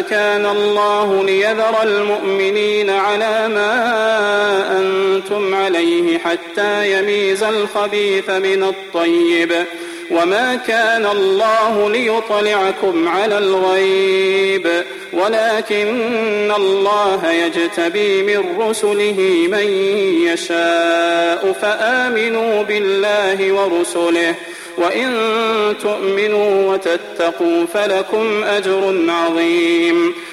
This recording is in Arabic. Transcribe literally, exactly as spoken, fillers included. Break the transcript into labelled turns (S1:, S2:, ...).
S1: كان الله ليذر المؤمنين على ما أنتم عليه حتى يميز الخبيث من الطيب وما كان الله ليطلعكم على الغيب ولكن الله يجتبي من رسله من يشاء فآمنوا بالله ورسله وإن تؤمنوا وتتقوا فلكم أجر عظيم